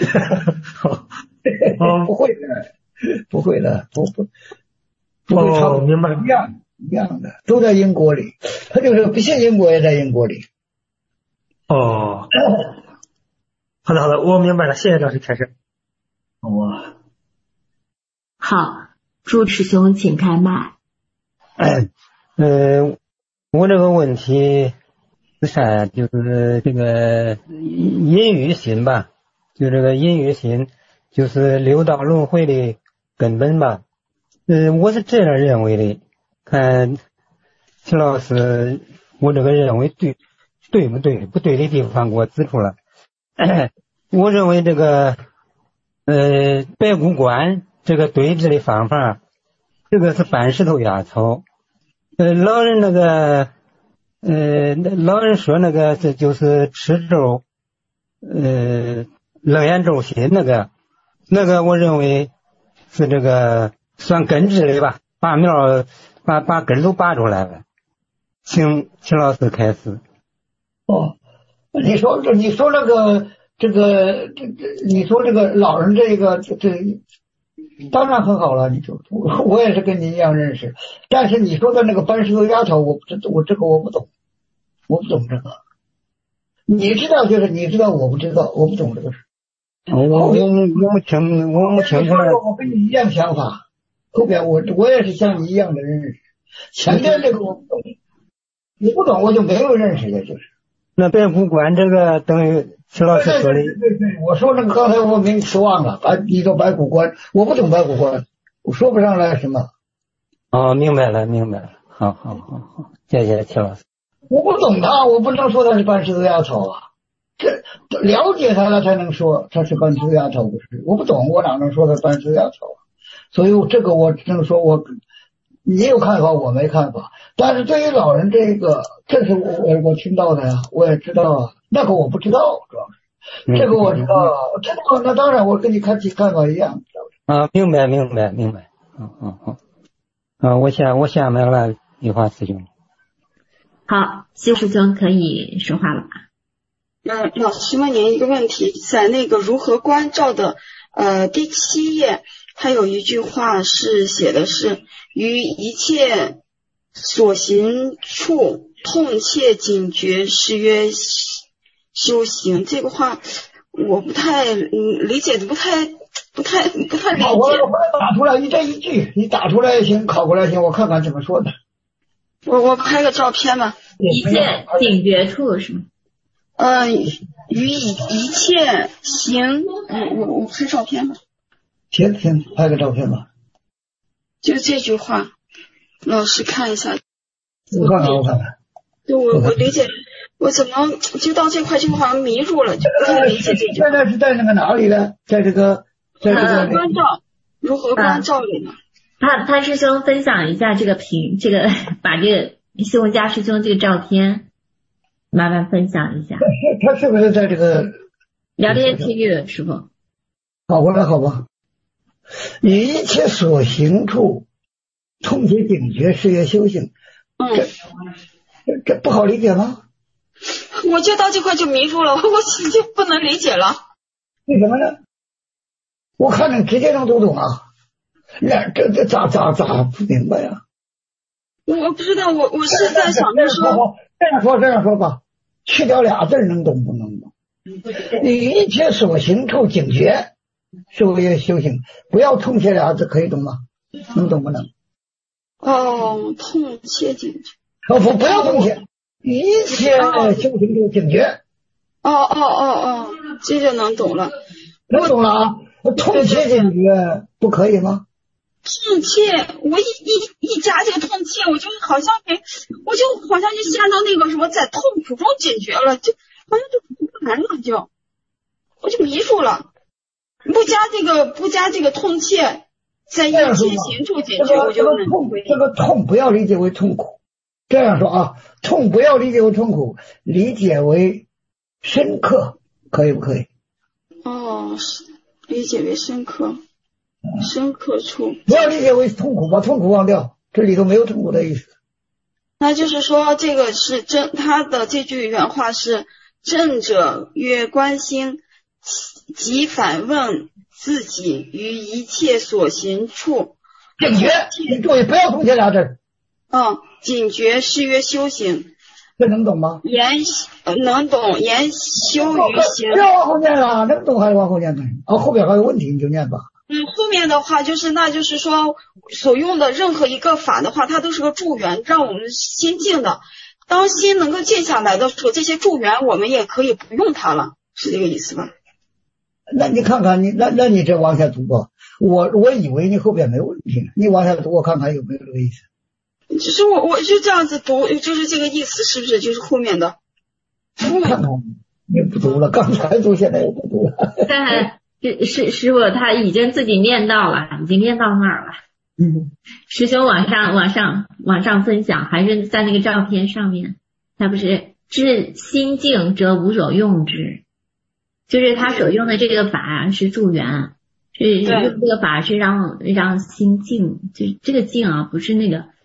不会的，不会的，不不不会超。 哦，明白了。 一样一样的，都在因果里。他就是不信因果，也在因果里。 哦。好的好的，我明白了，谢谢老师开示。 好啊。 好，朱师兄请开麦。 嗯、呃，我这个问题是啥呀？就是这个阴与心吧，就这个阴与心，就是六道轮回的根本吧。嗯、呃，我是这样认为的。看齐老师，我这个认为对对不对？不对的地方给我指出了。我认为这个呃白骨观这个对治的方法，这个是搬石头压草。呃，老人那个呃老人说那个这就是吃咒，呃楞严咒心那个那个我认为是这个算根治的吧，拔苗把把根都拔出来了。 请请老师开始。 哦，你说这你说那个这个这这你说这个老人这个这这当然很好了，你说我我也是跟您一样认识，但是你说的那个搬石头丫头，我不知我这个我不懂，我不懂这个。你知道就是你知道，我不知道，我不懂这个事。 我我我目前我目前看我跟你一样想法，后边我我也是像你一样的认识，前边这个我不懂，你不懂我就没有认识的，就是。 那白骨观这个等于齐老师说的， 对对对，我说那个刚才我名词忘了，把你说白骨观，我不懂白骨观，我说不上来什么。 哦，明白了明白了，好好好好，谢谢齐老师。 我不懂他，我不能说他是搬石头丫头啊，这了解他了才能说他是搬石头丫头，不是？我不懂，我哪能说他搬石头丫头啊？所以这个我只能说我你有看法，我没看法。但是对于老人这个，这是我我我听到的呀，我也知道啊，那个我不知道，主要是这个我知道啊，知道那当然我跟你看看法一样，知道啊，明白明白明白，嗯嗯嗯，啊，我下我下面了，玉华师兄。 好，谢师兄可以说话了吧？ 嗯，老师问您一个问题，在那个如何关照的呃第七页，它有一句话是写的是于一切所行处痛切警觉，是曰修行。这个话我不太嗯理解的不太不太不太理解。 我我打出来，你这一句你打出来也行，考过来行，我看看怎么说的。 我我拍个照片吧。 一切警觉处是吗？ 呃，于一一切行，我我我拍照片吧。 行行，拍个照片吧。 就这句话，老师看一下。 我看看，我看看。 对，我我理解，我怎么就到这块就好像迷住了，就不太理解这句。 现在是在那个哪里呢？在这个，在这个关照，如何关照里呢？ 他他师兄分享一下这个屏，这个把这个谢文佳师兄这个照片，麻烦分享一下。 他是不是在这个聊天区域是否？ 好过来好吧。以一切所行处，痛切警觉，是曰修行。 嗯， 这这这不好理解吗？ 我就到这块就迷住了，我就不能理解了。 为什么呢？我看着直接能读懂啊，那这这咋咋咋不明白呀？ 我不知道，我我是在想着说， 这样说这样说吧，去掉俩字能懂不能懂？以一切所行处警觉，是为修行。不要痛切俩字，可以懂吗？能懂不能？ 哦，痛切警觉。 哦不，不要痛切，一切修行处警觉。 哦哦哦哦，这就能懂了。 能懂了啊？痛切警觉不可以吗？ 痛切，我一一一加这个痛切，我就好像给，我就好像就陷到那个什么，在痛苦中警觉了，就好像就不难了，就我就迷住了。不加这个，不加这个痛切，在一切行处警觉，我就这个痛，这个痛不要理解为痛苦。这样说啊，痛不要理解为痛苦，理解为深刻，可以不可以？ 哦，理解为深刻。深刻处， 不要理解为痛苦，把痛苦忘掉，这里头没有痛苦的意思。 那就是说，这个是正，他的这句原话是正者曰观心，即反问自己于一切所行处警觉，你注意不要动这俩字。 嗯，警觉是曰修行， 这能懂吗？ 言能懂，言修于行。 不要往后念了，能懂还是往后念呢？啊，后边还有问题你就念吧。 嗯，后面的话就是，那就是说，所用的任何一个法的话，它都是个助缘，让我们心静的。当心能够静下来的时候，这些助缘我们也可以不用它了，是这个意思吧？ 那你看看你，那那你这往下读吧。我我以为你后边没问题，你往下读，我看看有没有这个意思。 只是我我就这样子读，就是这个意思，是不是？就是后面的。 看看你不读了，刚才读，现在又不读了。 是是师傅他已经自己念到了，已经念到那儿了。 嗯， 师兄往上往上往上分享，还是在那个照片上面，他不是至心静则无所用之，就是他所用的这个法是助缘，是用这个法是让让心静，就这个静啊，不是那个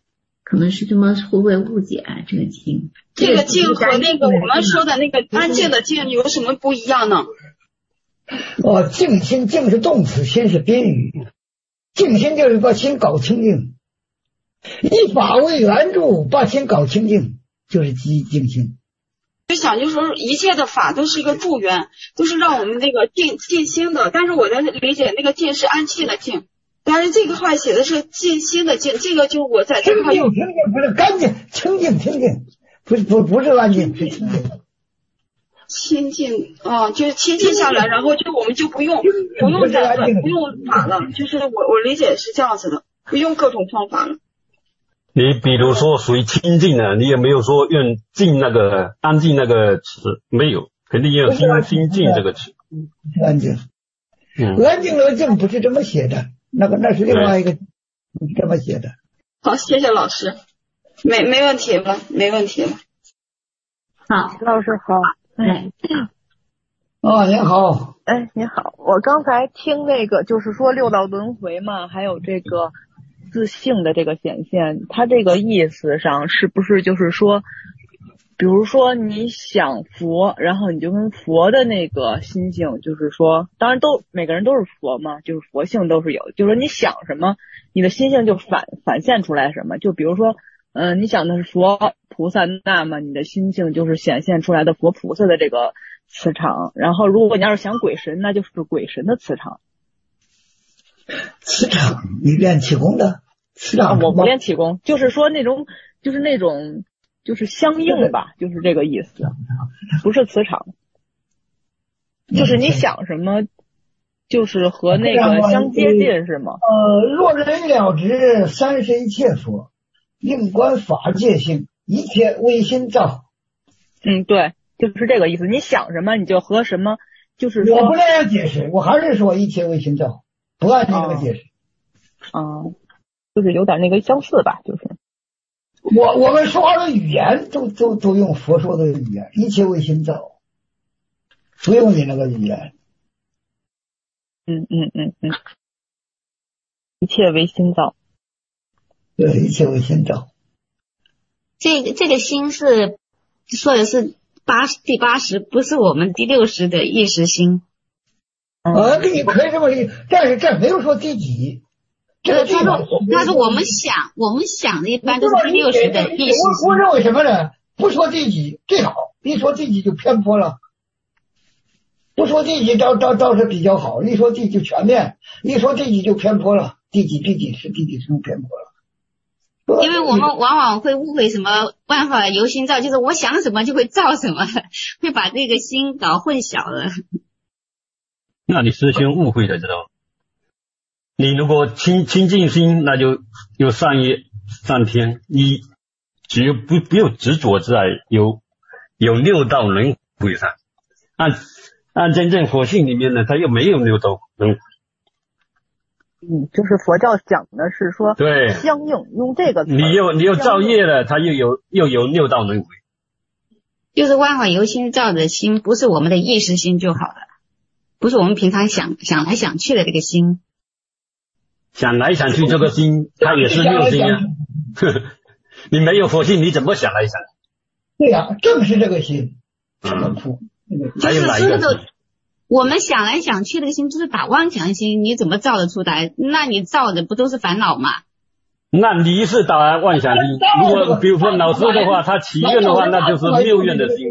可能是这么会不会误解啊？这个静， 这个静和那个我们说的那个安静的静有什么不一样呢？ 哦，静心，静是动词，心是宾语。静心就是把心搞清净，以法为援助，把心搞清净，就是静静心。 就想就是说，一切的法都是一个助缘，都是让我们那个静静心的。但是我的理解，那个静是安静的静。但是这个话写的是静心的静，这个就我在这块清净清净不是干净，清净清净，不是不不是安静，是清净。 清净啊，就是清净下来，然后就我们就不用不用再不用法了，就是我我理解是这样子的，不用各种方法了。 你比如说属于清净的，你也没有说用静那个安静那个词，没有，肯定也有心心静这个词。 安静， 嗯， 安静的静不是这么写的。那个那是另外一个这么写的。 好，谢谢老师，没没问题了，没问题了。 好， 老师好。 哎， 哦，您好。 哎，您好，我刚才听那个就是说六道轮回嘛，还有这个自性的这个显现，它这个意思上是不是就是说，比如说你想佛，然后你就跟佛的那个心性，就是说，当然都每个人都是佛嘛，就是佛性都是有，就是说你想什么，你的心性就反反现出来什么。就比如说，嗯、呃，你想的是佛菩萨，那么你的心性就是显现出来的佛菩萨的这个磁场。然后，如果你要是想鬼神，那就是鬼神的磁场。 磁场，你练气功的磁场、 啊？我不练气功，就是说那种，就是那种。就是相应吧，就是这个意思，不是磁场，就是你想什么，就是和那个相接近，是吗？ 呃，若人了知三世一切佛，应观法界性，一切唯心造。 嗯，对，就是这个意思。你想什么，你就和什么，就是说。 我不那样解释，我还是说一切唯心造，不按这个解释。 啊、嗯，就是有点那个相似吧，就是。 我我们说话的语言都都都用佛说的语言，一切唯心造，不用你那个语言。 嗯嗯嗯嗯，一切唯心造。 对，一切唯心造。 这个这个心是说的是八第八识，不是我们第六识的意识心。 啊，你可以这么理解，但是这没有说第几。这个他说，他说我们想，我们想的一般都是第六识的意识。 我我认为什么呢？不说第几最好，一说第几就偏颇了。不说第几倒倒倒是比较好，一说第几就全面，一说第几就偏颇了。第几第几是第几是偏颇了。 因为我们往往会误会什么万法由心造，就是我想什么就会造什么，会把这个心搞混淆了。 那你师兄误会了，知道吗？你如果清清净心，那就有善业善天，你只有不不用执着在有有六道轮回上。按按真正佛性里面呢，它又没有六道轮回。 嗯，就是佛教讲的是说， 对， 相应用这个词， 你又你又造业了，它又有又有六道轮回。 就是万法由心造的心，不是我们的意识心就好了，不是我们平常想想来想去的这个心。 想来想去，这个心它也是六心啊。你没有佛性，你怎么想来想去？ 对呀、啊，正是这个心。 嗯， 还有哪一个？我们想来想去，这个心就是打妄想心，你怎么造得出来？那你造的不都是烦恼吗？ 那你是打妄想心。如果比如说老师的话，他祈愿的话，那就是六愿的心。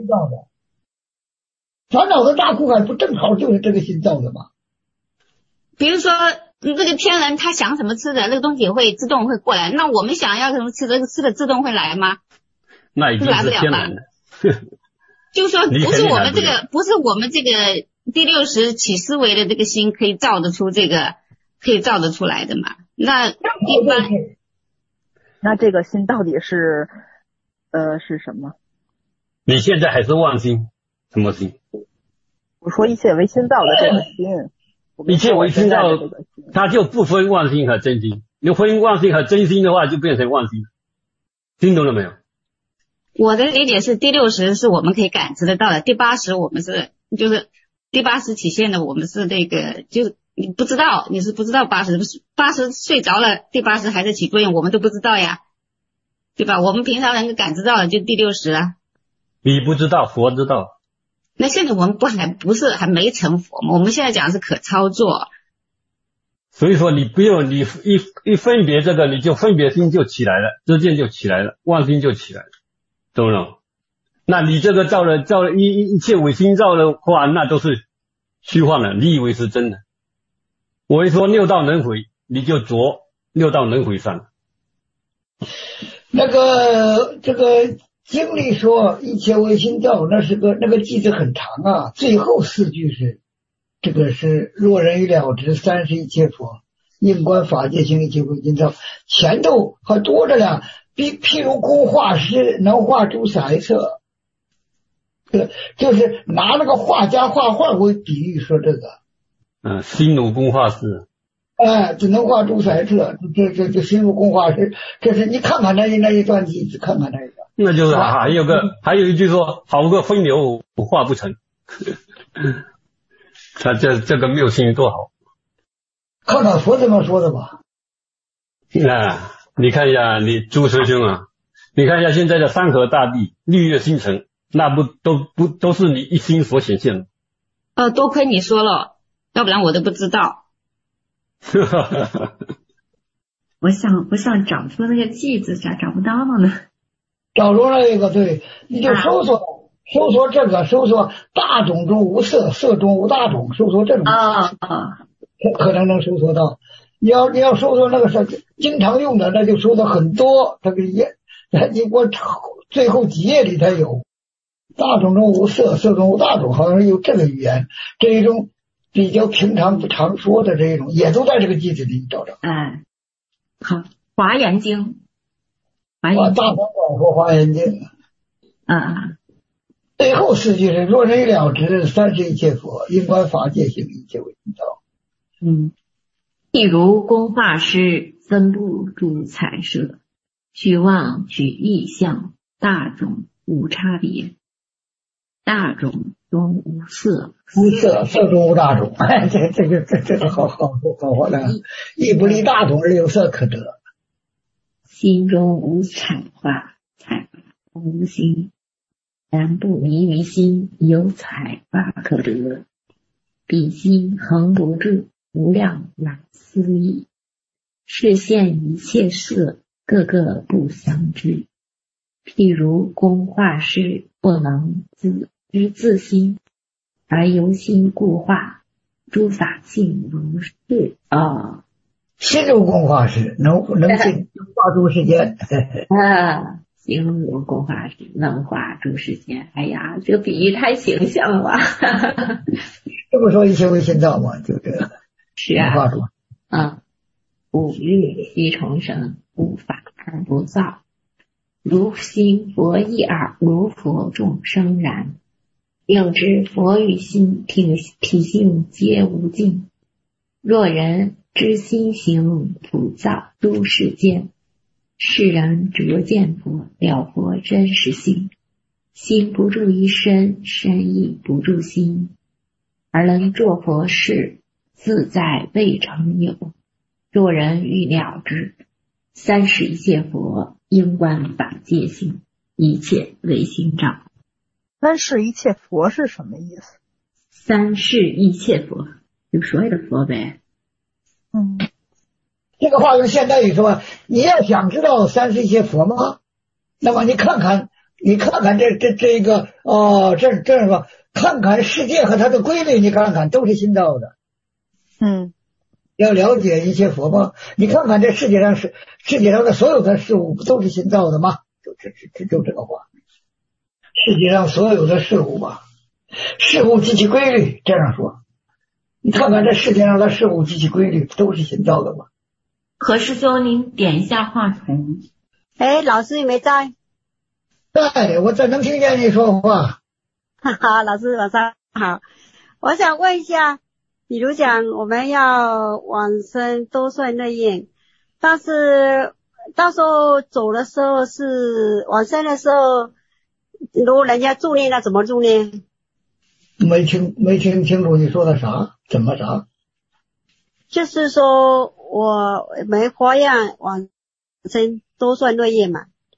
烦恼的大苦海不正好就是这个心造的吗？ 比如说。你这个天人他想什么吃的，那个东西会自动会过来。那我们想要什么吃的，吃的自动会来吗？ 那已经是天然的。 就说不是我们这个，不是我们这个第六识起思维的这个心可以造得出这个，可以造得出来的嘛？那一般， 那这个心到底是呃是什么？ 你现在还是妄心，什么心？ 我说一切唯心造的这个心。 一切唯心造，它就不分妄心和真心。你分妄心和真心的话，就变成妄心。听懂了没有？ 我的理解是，第六识是我们可以感知得到的，第八识我们是就是第八识体现的，我们是那个就是你不知道，你是不知道八识八识睡着了，第八识还在起作用，我们都不知道呀。 对吧？我们平常能够感知到的就第六识啊。 你不知道，佛知道。 那现在我们不还不是还没成佛吗？我们现在讲的是可操作。 所以说你不用你一一分别这个，你就分别心就起来了，知见就起来了，妄心就起来了，懂不懂？那你这个造了造了一一一切伪心造的话，那都是虚幻的，你以为是真的。我一说六道轮回，你就着六道轮回上。 那个这个经里说一切唯心造，那是个那个句子很长啊，最后四句是这个是若人欲了知，三是一切佛，应观法界性，一切唯心造。前头还多着呢，譬譬如工画师能画出彩色，这个就是拿那个画家画画为比喻说这个。 嗯，心如工画师。 哎，只能画出彩色，这这这心如工画师，这是你看看那那一段句子，看看那个。 那就是还有个还有一句说，好个飞流我画不成。他这这个谬心多好。 看看佛怎么说的吧。 那你看一下，你朱师兄啊，你看一下现在的山河大地、绿叶星辰，那不都不都是你一心所显现的？ 呃，多亏你说了，要不然我都不知道。 我想我想找出那个句子，咋找不到了呢？ 找出了一个，对，你就搜索、啊、搜索这个，搜索大种中无色，色中无大种，搜索这种啊啊， 可能能搜索到。你要你要搜索那个是经常用的，那就搜索很多。这个页，你我最后几页里它有大种中无色，色中无大种，好像是有这个语言，这一种比较平常不常说的这一种，也都在这个句子里找着。 哎，好，《华严经》。 啊，大方广说《华严经》。 啊， 最后四句是若人欲了知，三是一切佛，应观法界性，一切唯心造。 嗯，譬如工画师分布诸彩色，虚妄取意象，大种无差别，大种中无色， 无色，色中无大种。哎，这这个这这个好好好好的，亦不离大种而有色可得。 心中无彩画，彩画无心，然不迷于心，有彩画可得。彼心恒不住，无量乃思议，视现一切色，个个不相知。譬如工画师不能自知自心，而由心故画，诸法性如是啊。 心如工画师，能能尽画诸世间。 啊，心如工画师，能画诸世间。哎呀，这个比喻太形象了。 这不说一切唯心造吗？就这个。 是啊。画出。啊，五欲悉重生，无法而不造。如心佛一耳，如佛众生然。应知佛与心体体性皆无尽。若人知心行，普造诸世间，世人着见佛，了佛真实性。心不住于身，身亦不住心，而能作佛事，自在未成有。若人欲了之，三世一切佛，应观法界性，一切唯心造。 三世一切佛是什么意思？ 三世一切佛，就所有的佛呗。 嗯， 这个话用现代语说，你要想知道三世一切佛吗？那么你看看，你看看这这这个哦，这这样说，看看世界和它的规律，你看看都是心造的。 嗯， 要了解一切佛吗？你看看这世界上是世界上的所有的事物不都是心造的吗？就这这这就这个话，世界上所有的事物吧，事物及其规律，这样说。你看看这世界上的事物及其规律都是心造的吗？ 何师兄，您点一下话筒。 哎，老师你没在？ 在，我这能听见你说话。 哈哈，老师晚上好。我想问一下，比如讲我们要往生多顺内印，但是到时候走的时候是往生的时候，如果人家助念，那怎么助念？ 没听没听清楚你说的啥？怎么啥？ 就是说我没花样往生多算内印嘛，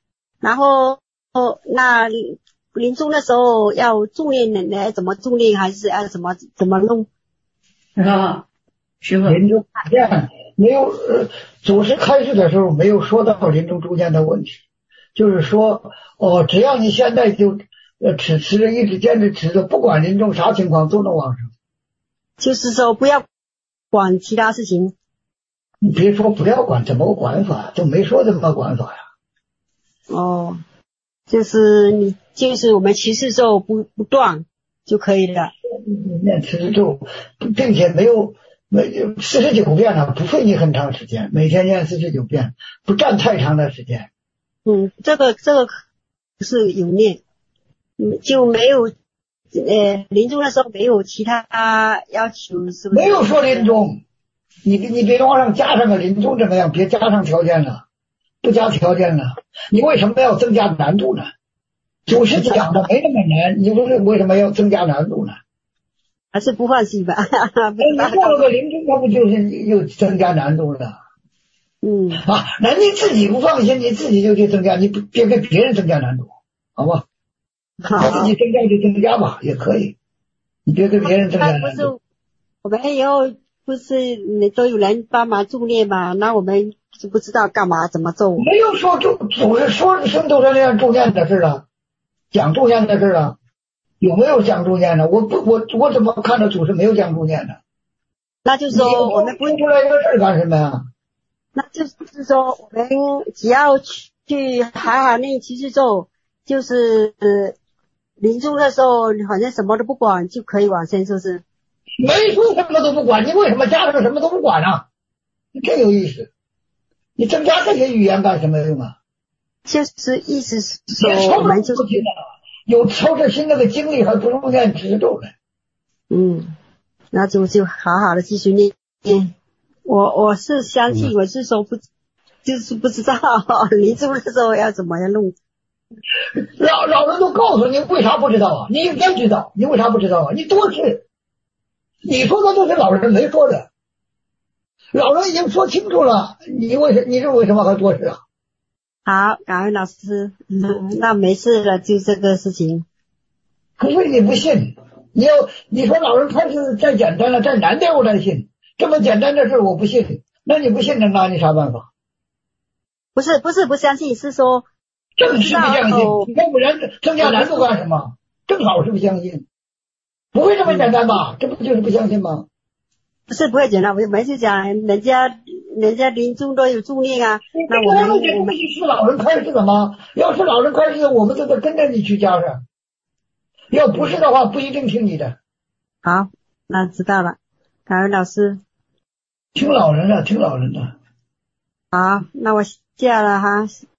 然后那临终的时候要助念呢？怎么助念？还是要怎么怎么弄？ 啊，师傅， 临终助念没有，呃，祖师开示的时候没有说到临终助念的问题，就是说，哦，只要你现在就呃持持着一直坚持持着，不管临终啥情况都能往生。 就是说不要管其他事情。 你别说不要管，怎么管法？都没说怎么管法呀。 哦，就是你就是我们持世咒不不断就可以了。 念持世咒，并且没有没四十九遍了，不费你很长时间，每天念四十九遍，不占太长的时间。 嗯，这个这个是有念，嗯，就没有呃临终的时候没有其他要求，是不是？ 没有说临终，你你别往上加上个临终怎么样？别加上条件了，不加条件了，你为什么要增加难度呢？祖师讲的没那么难，你不是为什么要增加难度呢？ 还是不放心吧？ 你过了个临终，那不就是又增加难度了？ 嗯啊，那你自己不放心，你自己就去增加，你不别给别人增加难度，好吧？ 好， 自己增加就增加吧，也可以，你别给别人增加难度。 我们以后不是都有人帮忙助念嘛？那我们就不知道干嘛怎么做。 没有说就总是说生都是那样助念的事了，讲助念的事了。有没有讲助念的？我不，我我怎么看到祖师没有讲助念的？ 那就是说我们不出来这个事干什么呀？ 那就是说我们只要去好好念持世咒，就是呃临终的时候好像什么都不管就可以往生，是不是？ 没说什么都不管，你为什么加上什么都不管呢、啊？真有意思！你增加这些语言干什么用啊？ 就是意思是说我们就是有操着心那个精力，还不如念持咒呢。 嗯，那就就好好的继续念。嗯，我我是相信，我是说不，就是不知道临终的时候要怎么样弄。 老老人都告诉你，为啥不知道啊？你应该知道，你为啥不知道啊？你多事，你说的都是老人没说的，老人已经说清楚了，你为什你是为什么还多事啊？ 好，感恩老师，嗯，那没事了，就这个事情。 除非你不信，你要你说老人开始再简单了，再难点我才信，这么简单的事我不信，那你不信能拿你啥办法？ 不是不是不相信，是说正是不相信，你要不然增加难度干什么？正好是不相信，不会这么简单吧？这不就是不相信吗？ 不是不会简单，我没去讲，人家人家临终都有助念啊。那我们这东西是老人开示的吗？要是老人开示的，我们就得跟着你去加上；要不是的话，不一定听你的。 好，那知道了，感恩老师。 听老人的，听老人的。 好，那我下了哈。